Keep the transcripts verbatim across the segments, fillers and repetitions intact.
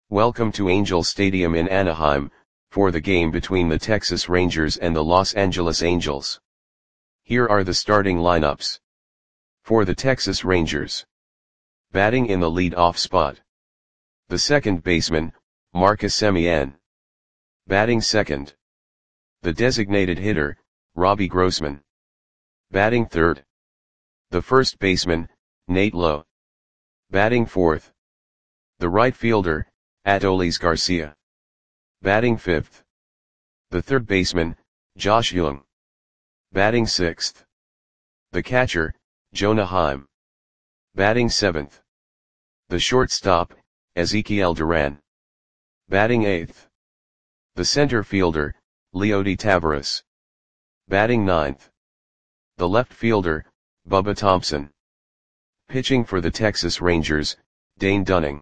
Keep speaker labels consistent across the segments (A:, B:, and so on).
A: Welcome to Angel Stadium in Anaheim, for the game between the Texas Rangers and the Los Angeles Angels. Here are the starting lineups. For the Texas Rangers. Batting in the lead-off spot. The second baseman, Marcus Semien. Batting second. The designated hitter, Robbie Grossman. Batting third. The first baseman, Nate Lowe. Batting fourth. The right fielder, Adolis Garcia. Batting fifth. The third baseman, Josh Jung. Batting sixth. The catcher, Jonah Heim. Batting seventh. The shortstop, Ezekiel Duran. Batting eighth. The center fielder, Leody Taveras. Batting ninth. The left fielder, Bubba Thompson. Pitching for the Texas Rangers, Dane Dunning.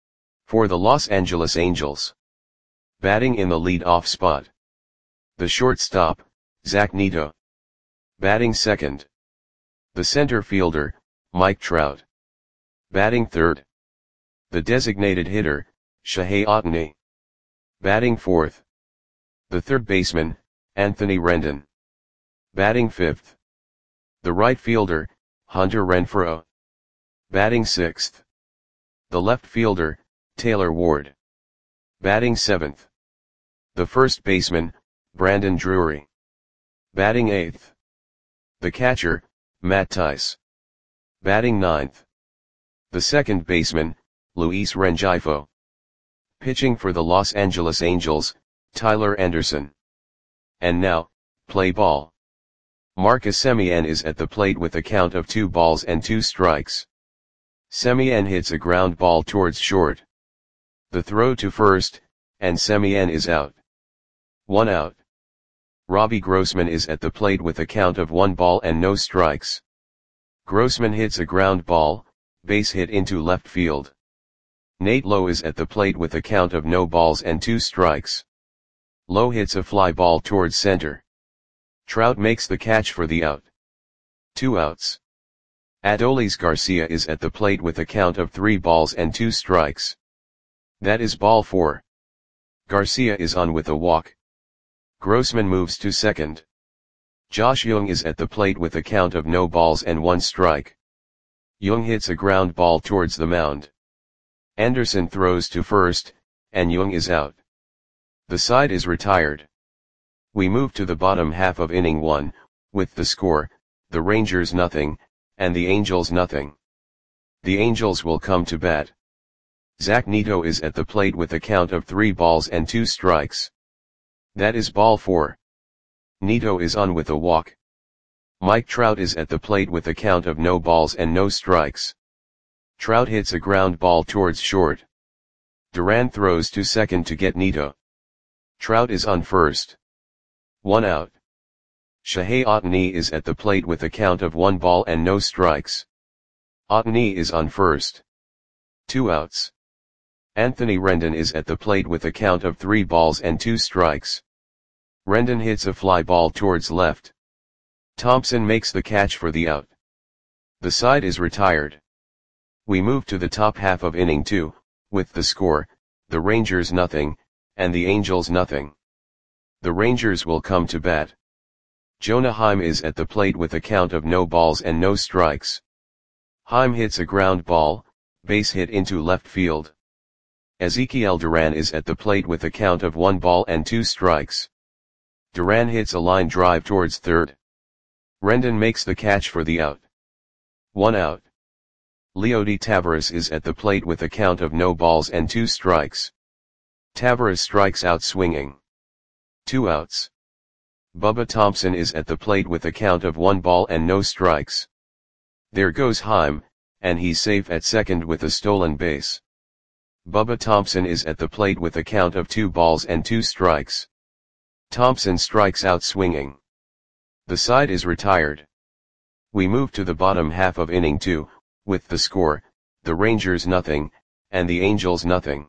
A: For the Los Angeles Angels. Batting in the lead-off spot. The shortstop, Zach Neto. Batting second. The center fielder, Mike Trout. Batting third. The designated hitter, Shohei Ohtani. Batting fourth. The third baseman, Anthony Rendon. Batting fifth. The right fielder, Hunter Renfroe. Batting sixth. The left fielder, Taylor Ward. Batting seventh. The first baseman, Brandon Drury. Batting eighth. The catcher, Matt Thaiss. Batting ninth. The second baseman, Luis Rengifo. Pitching for the Los Angeles Angels, Tyler Anderson. And now, play ball. Marcus Semien is at the plate with a count of two balls and two strikes. Semien hits a ground ball towards short. The throw to first, and Semien is out. One out. Robbie Grossman is at the plate with a count of one ball and no strikes. Grossman hits a ground ball, base hit into left field. Nate Lowe is at the plate with a count of no balls and two strikes. Lowe hits a fly ball towards center. Trout makes the catch for the out. Two outs. Adolis Garcia is at the plate with a count of three balls and two strikes. That is ball four. Garcia is on with a walk. Grossman moves to second. Josh Jung is at the plate with a count of no balls and one strike. Jung hits a ground ball towards the mound. Anderson throws to first, and Jung is out. The side is retired. We move to the bottom half of inning one, with the score, the Rangers nothing, and the Angels nothing. The Angels will come to bat. Zach Neto is at the plate with a count of three balls and two strikes. That is ball four. Neto is on with a walk. Mike Trout is at the plate with a count of no balls and no strikes. Trout hits a ground ball towards short. Duran throws to second to get Neto. Trout is on first. One out. Shohei Ohtani is at the plate with a count of one ball and no strikes. Ohtani is on first. Two outs. Anthony Rendon is at the plate with a count of three balls and two strikes. Rendon hits a fly ball towards left. Thompson makes the catch for the out. The side is retired. We move to the top half of inning two, with the score, the Rangers nothing, and the Angels nothing. The Rangers will come to bat. Jonah Heim is at the plate with a count of no balls and no strikes. Heim hits a ground ball, base hit into left field. Ezekiel Duran is at the plate with a count of one ball and two strikes. Duran hits a line drive towards third. Rendon makes the catch for the out. One out. Leody Taveras is at the plate with a count of no balls and two strikes. Taveras strikes out swinging. Two outs. Bubba Thompson is at the plate with a count of one ball and no strikes. There goes Heim, and he's safe at second with a stolen base. Bubba Thompson is at the plate with a count of two balls and two strikes. Thompson strikes out swinging. The side is retired. We move to the bottom half of inning two, with the score, the Rangers nothing, and the Angels nothing.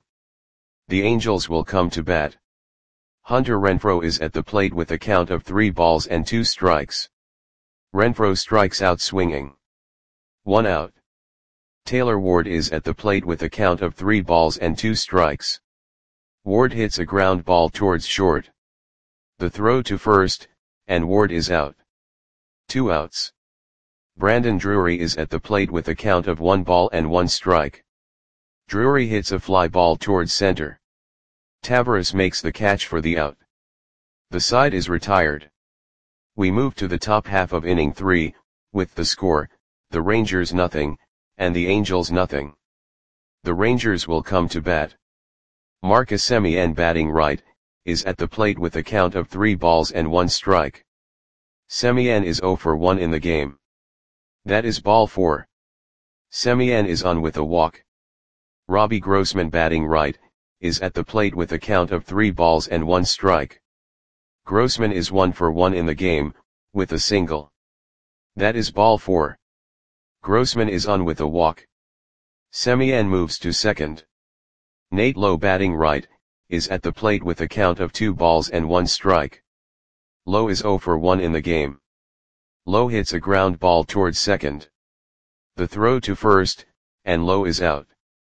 A: The Angels will come to bat. Hunter Renfroe is at the plate with a count of three balls and two strikes. Renfroe strikes out swinging. One out. Taylor Ward is at the plate with a count of three balls and two strikes. Ward hits a ground ball towards short. The throw to first, and Ward is out. Two outs. Brandon Drury is at the plate with a count of one ball and one strike. Drury hits a fly ball towards center. Tavares makes the catch for the out. The side is retired. We move to the top half of inning three, with the score, the Rangers nothing, and the Angels nothing. The Rangers will come to bat. Marcus Semien, batting right, is at the plate with a count of three balls and one strike. Semien is zero for one in the game. That is ball four. Semien is on with a walk. Robbie Grossman, batting right, is at the plate with a count of three balls and one strike. Grossman is one for one in the game, with a single. That is ball four. Grossman is on with a walk. Semien moves to second. Nate Lowe, batting right, is at the plate with a count of two balls and one strike. Lowe is zero for one in the game. Lowe hits a ground ball towards second. The throw to first, and Lowe is out.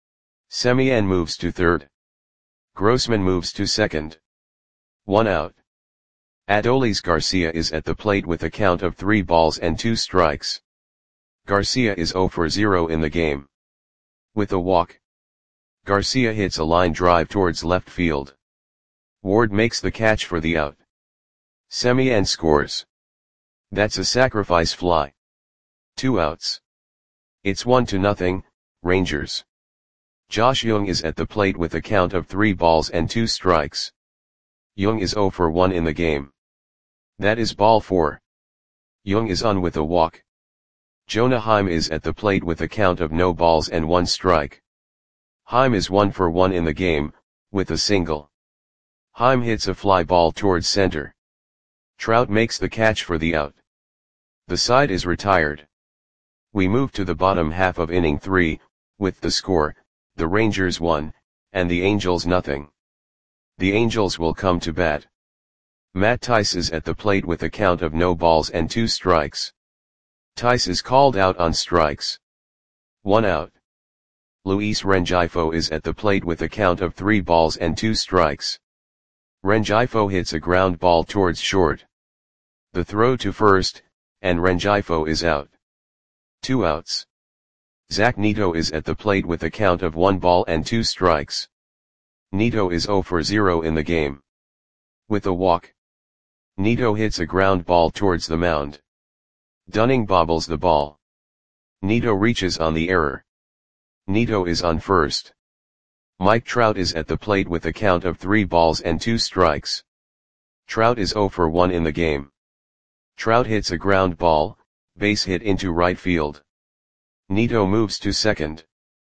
A: Semien moves to third. Grossman moves to second. One out. Adolis Garcia is at the plate with a count of three balls and two strikes. Garcia is zero for zero in the game. With a walk. Garcia hits a line drive towards left field. Ward makes the catch for the out. Semien scores. That's a sacrifice fly. Two outs. It's one to nothing, Rangers. Josh Jung is at the plate with a count of three balls and two strikes. Jung is zero for one in the game. That is ball four. Jung is on with a walk. Jonah Heim is at the plate with a count of no balls and one strike. Heim is one for one in the game, with a single. Heim hits a fly ball towards center. Trout makes the catch for the out. The side is retired. We move to the bottom half of inning three, with the score, the Rangers one, and the Angels nothing. The Angels will come to bat. Matt Tice is at the plate with a count of no balls and two strikes. Tice is called out on strikes. One out. Luis Rengifo is at the plate with a count of three balls and two strikes. Rengifo hits a ground ball towards short. The throw to first, and Rengifo is out. Two outs. Zach Neto is at the plate with a count of one ball and two strikes. Neto is zero for zero in the game. With a walk. Neto hits a ground ball towards the mound. Dunning bobbles the ball. Neto reaches on the error. Neto is on first. Mike Trout is at the plate with a count of three balls and two strikes. Trout is zero for one in the game. Trout hits a ground ball, base hit into right field. Neto moves to second.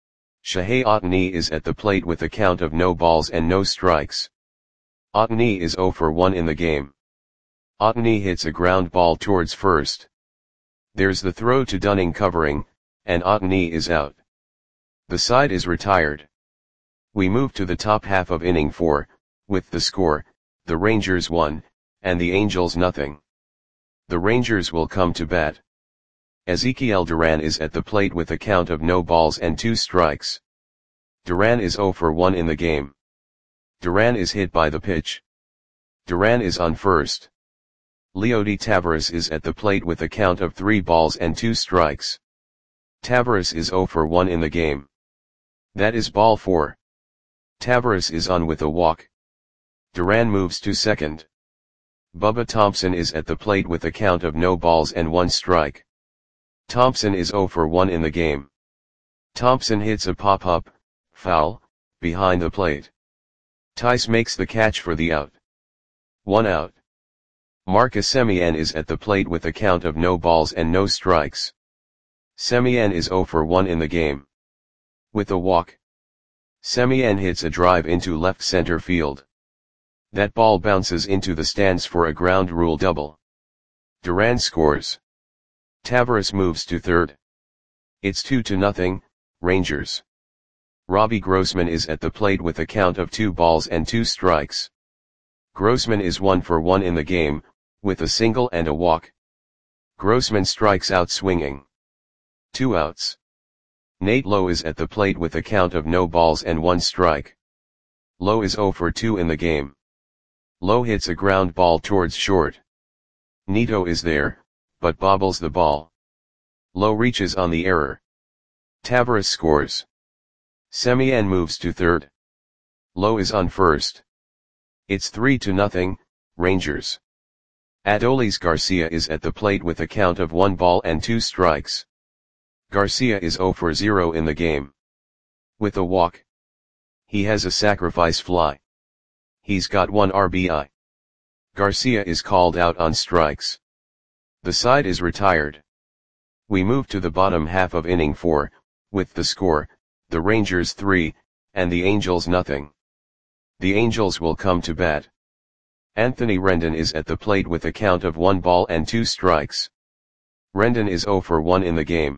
A: Shohei Ohtani is at the plate with a count of no balls and no strikes. Ohtani is zero for one in the game. Ohtani hits a ground ball towards first. There's the throw to Dunning covering, and Ohtani is out. The side is retired. We move to the top half of inning four, with the score, the Rangers one, and the Angels nothing. The Rangers will come to bat. Ezekiel Duran is at the plate with a count of no balls and two strikes. Duran is zero for one in the game. Duran is hit by the pitch. Duran is on first. Leody Taveras is at the plate with a count of three balls and two strikes. Taveras is zero for one in the game. That is ball four. Taveras is on with a walk. Duran moves to second. Bubba Thompson is at the plate with a count of no balls and one strike. Thompson is zero for one in the game. Thompson hits a pop-up, foul, behind the plate. Tice makes the catch for the out. One out. Marcus Semien is at the plate with a count of no balls and no strikes. Semien is zero for one in the game. With a walk. Semien hits a drive into left center field. That ball bounces into the stands for a ground rule double. Duran scores. Taveras moves to third. It's two to nothing, Rangers. Robbie Grossman is at the plate with a count of two balls and two strikes. Grossman is one for one in the game, with a single and a walk. Grossman strikes out swinging. Two outs. Nate Lowe is at the plate with a count of no balls and one strike. Lowe is zero for two in the game. Lowe hits a ground ball towards short. Neto is there, but bobbles the ball. Lowe reaches on the error. Tavares scores. Semien moves to third. Lowe is on first. It's three to nothing, Rangers. Adolis Garcia is at the plate with a count of one ball and two strikes. Garcia is zero for zero in the game. With a walk. He has a sacrifice fly. He's got one R B I. Garcia is called out on strikes. The side is retired. We move to the bottom half of inning four, with the score, the Rangers three, and the Angels nothing. The Angels will come to bat. Anthony Rendon is at the plate with a count of one ball and two strikes. Rendon is zero for one in the game.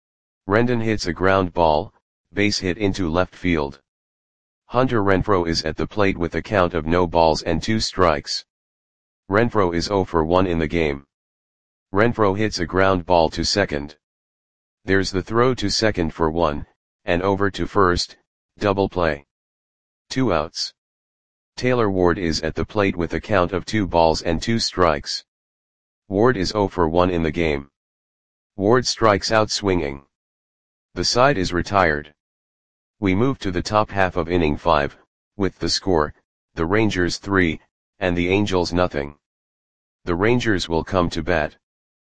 A: Rendon hits a ground ball, base hit into left field. Hunter Renfroe is at the plate with a count of no balls and two strikes. Renfroe is zero for one in the game. Renfroe hits a ground ball to second. There's the throw to second for one, and over to first, double play. Two outs. Taylor Ward is at the plate with a count of two balls and two strikes. Ward is zero for one in the game. Ward strikes out swinging. The side is retired. We move to the top half of inning five, with the score, the Rangers three, and the Angels nothing. The Rangers will come to bat.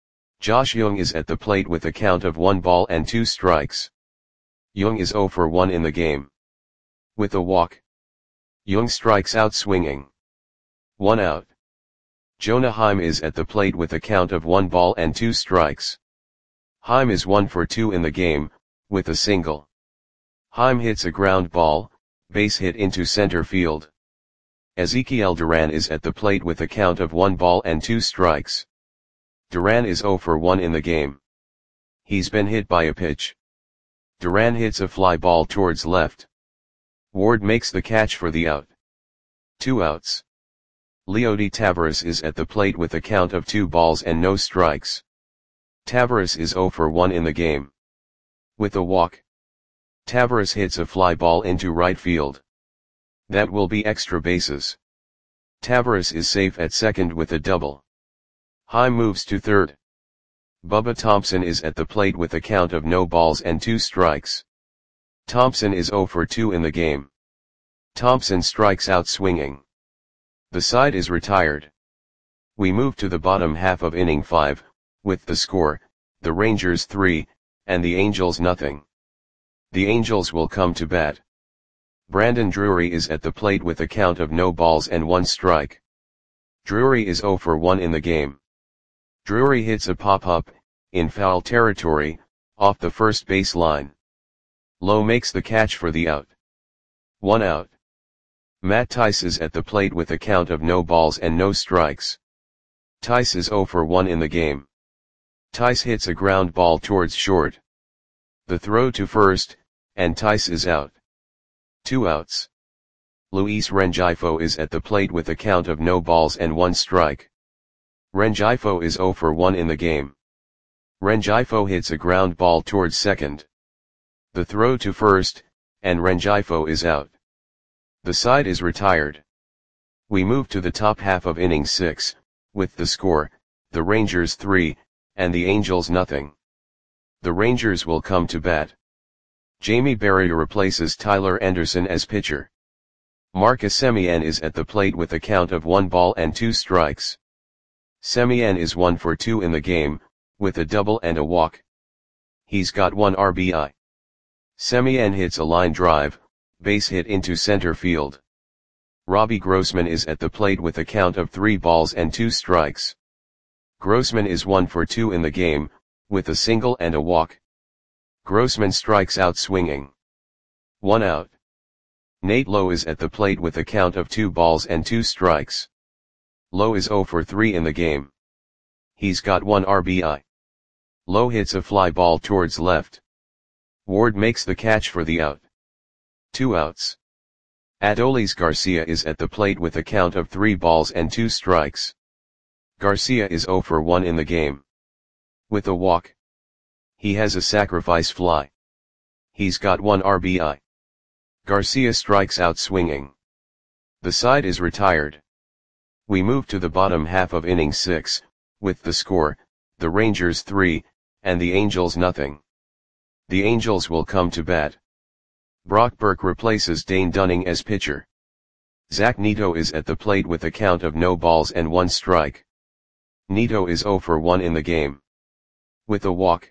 A: Josh Jung is at the plate with a count of one ball and two strikes. Jung is zero for one in the game. With a walk. Jung strikes out swinging. One out. Jonah Heim is at the plate with a count of one ball and two strikes. Heim is one for two in the game, with a single. Heim hits a ground ball, base hit into center field. Ezekiel Duran is at the plate with a count of one ball and two strikes. Duran is zero for one in the game. He's been hit by a pitch. Duran hits a fly ball towards left. Ward makes the catch for the out. Two outs. Leody Taveras is at the plate with a count of two balls and no strikes. Taveras is zero for one in the game. With a walk. Taveras hits a fly ball into right field. That will be extra bases. Taveras is safe at second with a double. Heim moves to third. Bubba Thompson is at the plate with a count of no balls and two strikes. Thompson is zero for two in the game. Thompson strikes out swinging. The side is retired. We move to the bottom half of inning five, with the score, the Rangers three, and the Angels nothing. The Angels will come to bat. Brandon Drury is at the plate with a count of no balls and one strike. Drury is zero for one in the game. Drury hits a pop-up, in foul territory, off the first base line. Lowe makes the catch for the out. One out. Matt Tice is at the plate with a count of no balls and no strikes. Tice is zero for one in the game. Tice hits a ground ball towards short. The throw to first, and Tice is out. Two outs. Luis Rengifo is at the plate with a count of no balls and one strike. Rengifo is zero for one in the game. Rengifo hits a ground ball towards second. The throw to first, and Rengifo is out. The side is retired. We move to the top half of inning six, with the score, the Rangers three, and the Angels nothing. The Rangers will come to bat. Jamie Barrier replaces Tyler Anderson as pitcher. Marcus Semien is at the plate with a count of one ball and two strikes. Semien is one for two in the game, with a double and a walk. He's got one R B I. Semien hits a line drive, base hit into center field. Robbie Grossman is at the plate with a count of three balls and two strikes. Grossman is one for two in the game, with a single and a walk. Grossman strikes out swinging. One out. Nate Lowe is at the plate with a count of two balls and two strikes. Lowe is zero for three in the game. He's got one R B I. Lowe hits a fly ball towards left. Ward makes the catch for the out. Two outs. Adolis Garcia is at the plate with a count of three balls and two strikes. Garcia is zero for one in the game. With a walk. He has a sacrifice fly. He's got one R B I. Garcia strikes out swinging. The side is retired. We move to the bottom half of inning six, with the score, the Rangers three, and the Angels nothing. The Angels will come to bat. Brock Burke replaces Dane Dunning as pitcher. Zach Neto is at the plate with a count of no balls and one strike. Neto is oh for one in the game. With a walk,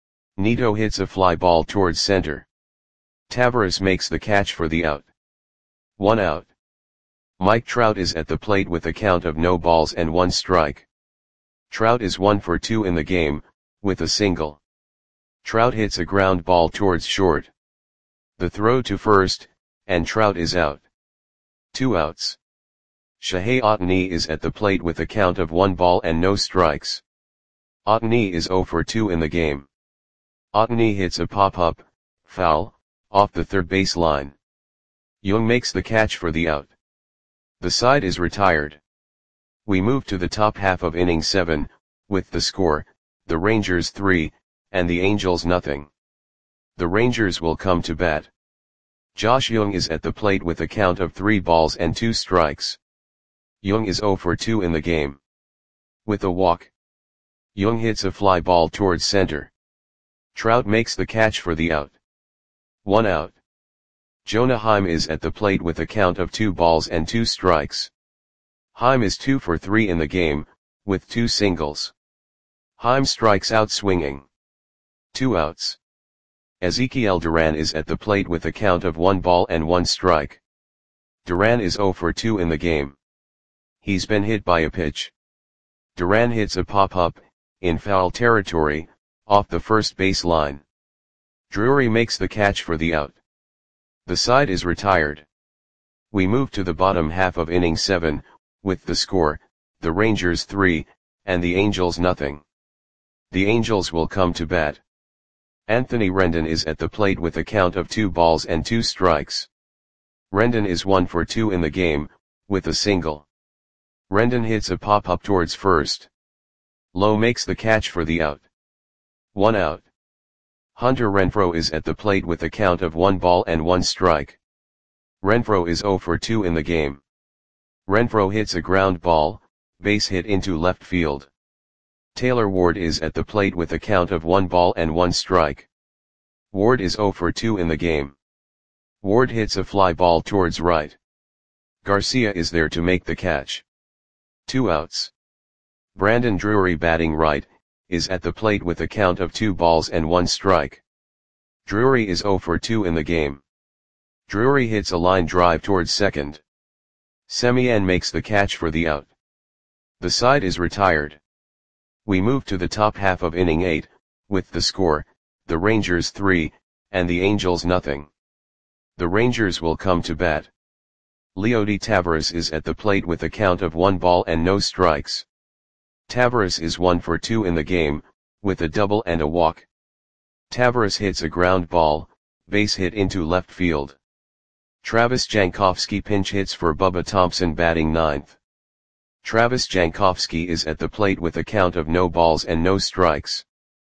A: Neto hits a fly ball towards center. Taveras makes the catch for the out. One out. Mike Trout is at the plate with a count of no balls and one strike. Trout is one for two in the game, with a single. Trout hits a ground ball towards short. The throw to first, and Trout is out. Two outs. Shohei Ohtani is at the plate with a count of one ball and no strikes. Ohtani is oh for two in the game. Ohtani hits a pop-up, foul, off the third base line. Young makes the catch for the out. The side is retired. We move to the top half of inning seven, with the score, the Rangers three, and the Angels nothing. The Rangers will come to bat. Josh Young is at the plate with a count of three balls and two strikes. Young is oh for two in the game. With a walk, Young hits a fly ball towards center. Trout makes the catch for the out. One out. Jonah Heim is at the plate with a count of two balls and two strikes. Heim is two for three in the game, with two singles. Heim strikes out swinging. Two outs. Ezekiel Duran is at the plate with a count of one ball and one strike. Duran is oh for two in the game. He's been hit by a pitch. Duran hits a pop-up, in foul territory, off the first base line. Drury makes the catch for the out. The side is retired. We move to the bottom half of inning seven, with the score, the Rangers three, and the Angels nothing. The Angels will come to bat. Anthony Rendon is at the plate with a count of two balls and two strikes. Rendon is one for two in the game, with a single. Rendon hits a pop-up towards first. Lowe makes the catch for the out. One out. Hunter Renfroe is at the plate with a count of one ball and one strike. Renfroe is oh for two in the game. Renfroe hits a ground ball, base hit into left field. Taylor Ward is at the plate with a count of one ball and one strike. Ward is oh for two in the game. Ward hits a fly ball towards right. Garcia is there to make the catch. Two outs. Brandon Drury, batting right, is at the plate with a count of two balls and one strike. Drury is oh for two in the game. Drury hits a line drive towards second. Semien makes the catch for the out. The side is retired. We move to the top half of inning eight, with the score, the Rangers three, and the Angels nothing. The Rangers will come to bat. Leody Taveras is at the plate with a count of one ball and no strikes. Taveras is one for two in the game, with a double and a walk. Taveras hits a ground ball, base hit into left field. Travis Jankowski pinch hits for Bubba Thompson, batting ninth. Travis Jankowski is at the plate with a count of no balls and no strikes.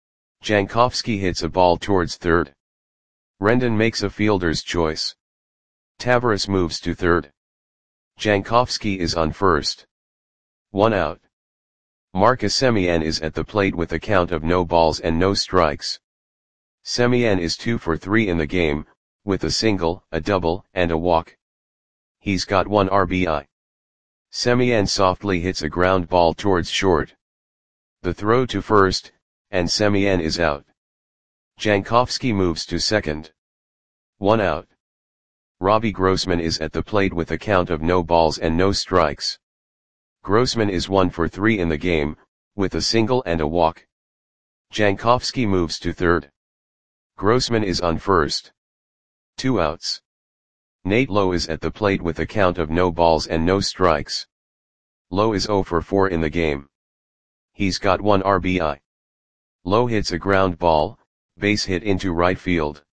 A: Jankowski hits a ball towards third. Rendon makes a fielder's choice. Taveras moves to third. Jankowski is on first. One out. Marcus Semien is at the plate with a count of no balls and no strikes. Semien is two for three in the game, with a single, a double, and a walk. He's got one R B I. Semien softly hits a ground ball towards short. The throw to first, and Semien is out. Jankowski moves to second. One out. Robbie Grossman is at the plate with a count of no balls and no strikes. Grossman is one for three in the game, with a single and a walk. Jankowski moves to third. Grossman is on first. Two outs. Nate Lowe is at the plate with a count of no balls and no strikes. Lowe is oh for four in the game. He's got one R B I. Lowe hits a ground ball, base hit into right field.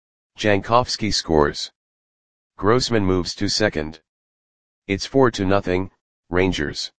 A: Jankowski scores. Grossman moves to second. It's four to nothing, Rangers.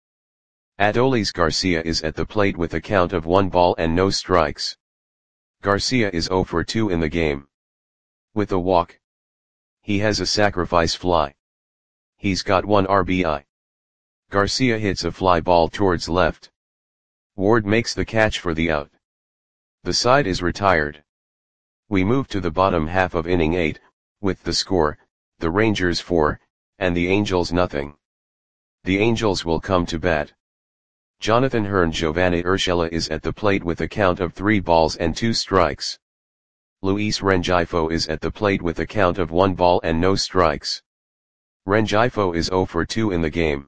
A: Adolis Garcia is at the plate with a count of one ball and no strikes. Garcia is oh for two in the game. With a walk. He has a sacrifice fly. He's got one R B I. Garcia hits a fly ball towards left. Ward makes the catch for the out. The side is retired. We move to the bottom half of inning eight, with the score, the Rangers four, and the Angels nothing. The Angels will come to bat. Jonathan Hearn Giovanni Urshela is at the plate with a count of three balls and two strikes. Luis Rengifo is at the plate with a count of one ball and no strikes. Rengifo is zero for two in the game.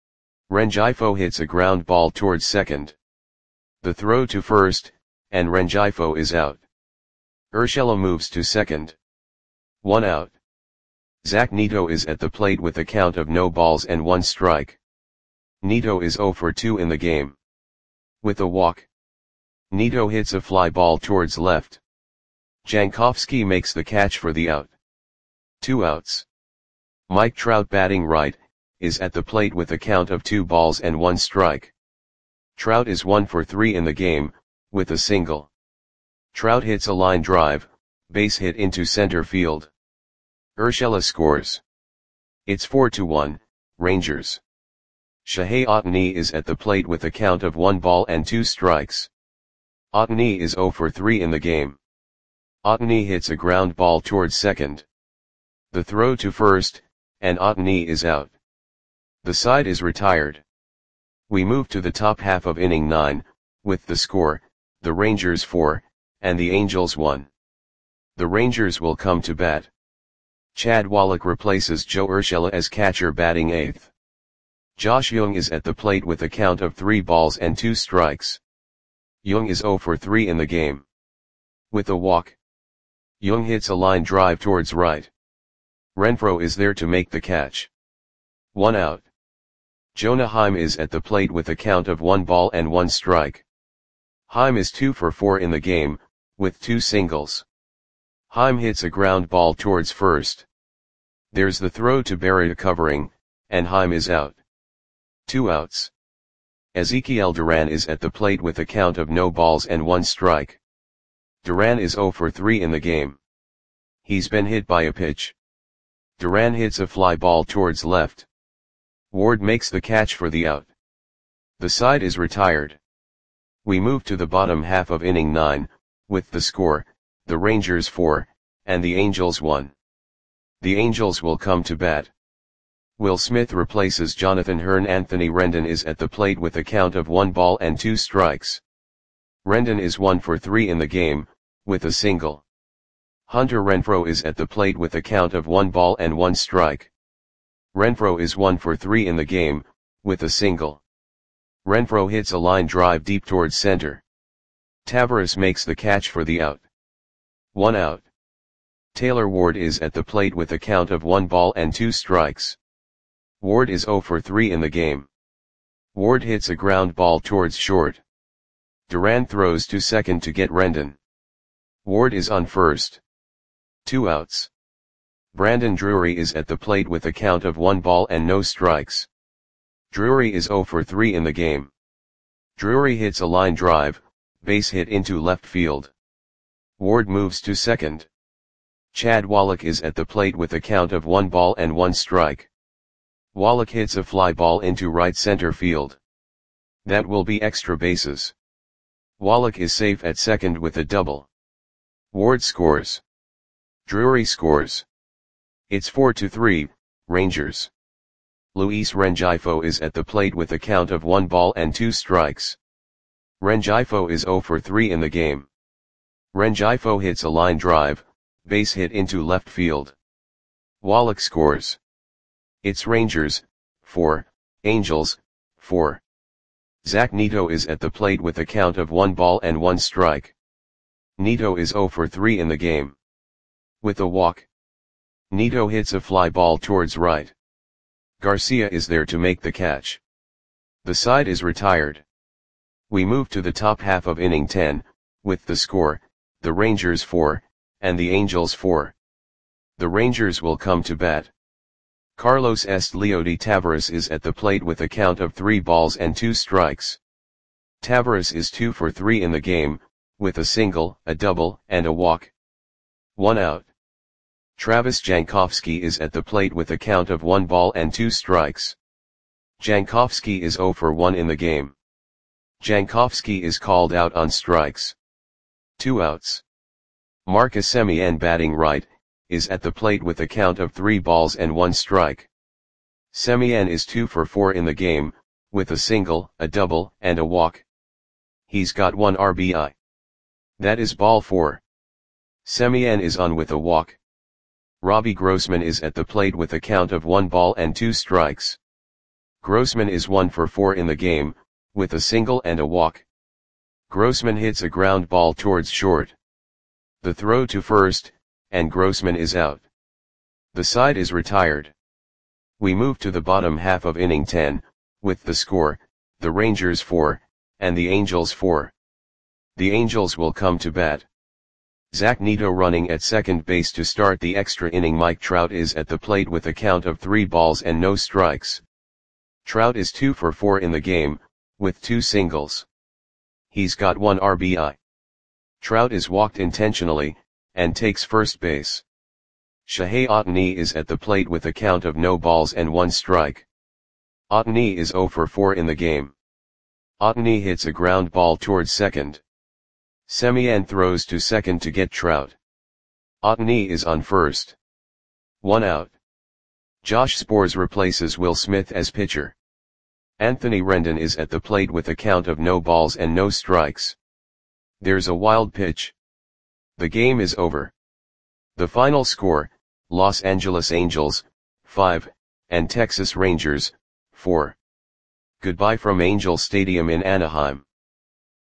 A: Rengifo hits a ground ball towards second. The throw to first, and Rengifo is out. Urshela moves to second. One out. Zach Neto is at the plate with a count of no balls and one strike. Neto is zero for two in the game. With a walk. Neto hits a fly ball towards left. Jankowski makes the catch for the out. Two outs. Mike Trout batting right, is at the plate with a count of two balls and one strike. Trout is one for three in the game, with a single. Trout hits a line drive, base hit into center field. Urshela scores. It's four to one, Rangers. Shohei Ohtani is at the plate with a count of one ball and two strikes. Ohtani is zero for three in the game. Ohtani hits a ground ball towards second. The throw to first, and Ohtani is out. The side is retired. We move to the top half of inning nine, with the score, the Rangers four, and the Angels one. The Rangers will come to bat. Chad Wallach replaces Joe Urshela as catcher batting eighth. Josh Jung is at the plate with a count of three balls and two strikes. Jung is zero for three in the game. With a walk. Jung hits a line drive towards right. Renfroe is there to make the catch. One out. Jonah Heim is at the plate with a count of one ball and one strike. Heim is two for four in the game, with two singles. Heim hits a ground ball towards first. There's the throw to Barrett covering, and Heim is out. Two outs. Ezekiel Duran is at the plate with a count of no balls and one strike. Duran is zero for three in the game. He's been hit by a pitch. Duran hits a fly ball towards left. Ward makes the catch for the out. The side is retired. We move to the bottom half of inning nine, with the score, the Rangers four, and the Angels one. The Angels will come to bat. Will Smith replaces Jonathan Hearn. Anthony Rendon is at the plate with a count of one ball and two strikes. Rendon is one for three in the game, with a single. Hunter Renfroe is at the plate with a count of one ball and one strike. Renfroe is one for three in the game, with a single. Renfroe hits a line drive deep towards center. Tavares makes the catch for the out. One out. Taylor Ward is at the plate with a count of one ball and two strikes. Ward is zero for three in the game. Ward hits a ground ball towards short. Duran throws to second to get Rendon. Ward is on first. Two outs. Brandon Drury is at the plate with a count of one ball and no strikes. Drury is zero for three in the game. Drury hits a line drive, base hit into left field. Ward moves to second. Chad Wallach is at the plate with a count of one ball and one strike. Wallach hits a fly ball into right center field. That will be extra bases. Wallach is safe at second with a double. Ward scores. Drury scores. It's four to three, Rangers. Luis Rengifo is at the plate with a count of one ball and two strikes. Rengifo is zero for three in the game. Rengifo hits a line drive, base hit into left field. Wallach scores. It's Rangers, four, Angels, four. Zach Neto is at the plate with a count of one ball and one strike. Neto is zero for three in the game. With a walk. Neto hits a fly ball towards right. Garcia is there to make the catch. The side is retired. We move to the top half of inning ten, with the score, the Rangers four, and the Angels four. The Rangers will come to bat. Carlos Estleody Tavares is at the plate with a count of three balls and two strikes. Tavares is two for three in the game, with a single, a double, and a walk. One out. Travis Jankowski is at the plate with a count of one ball and two strikes. Jankowski is zero for one in the game. Jankowski is called out on strikes. Two outs. Marcus Semien, batting right, is at the plate with a count of three balls and one strike. Semien is two for four in the game, with a single, a double, and a walk. He's got one R B I. That is ball four. Semien is on with a walk. Robbie Grossman is at the plate with a count of one ball and two strikes. Grossman is one for four in the game, with a single and a walk. Grossman hits a ground ball towards short. The throw to first, and Grossman is out. The side is retired. We move to the bottom half of inning ten, with the score, the Rangers four, and the Angels four. The Angels will come to bat. Zach Neto running at second base to start the extra inning. Mike Trout is at the plate with a count of three balls and no strikes. Trout is two for four in the game, with two singles. He's got one R B I. Trout is walked intentionally, and takes first base. Shohei Ohtani is at the plate with a count of no balls and one strike. Ohtani is zero for four in the game. Ohtani hits a ground ball towards second. Semien throws to second to get Trout. Ohtani is on first. One out. Josh Sborz replaces Will Smith as pitcher. Anthony Rendon is at the plate with a count of no balls and no strikes. There's a wild pitch. The game is over. The final score, Los Angeles Angels, five, and Texas Rangers, four. Goodbye from Angel Stadium in Anaheim.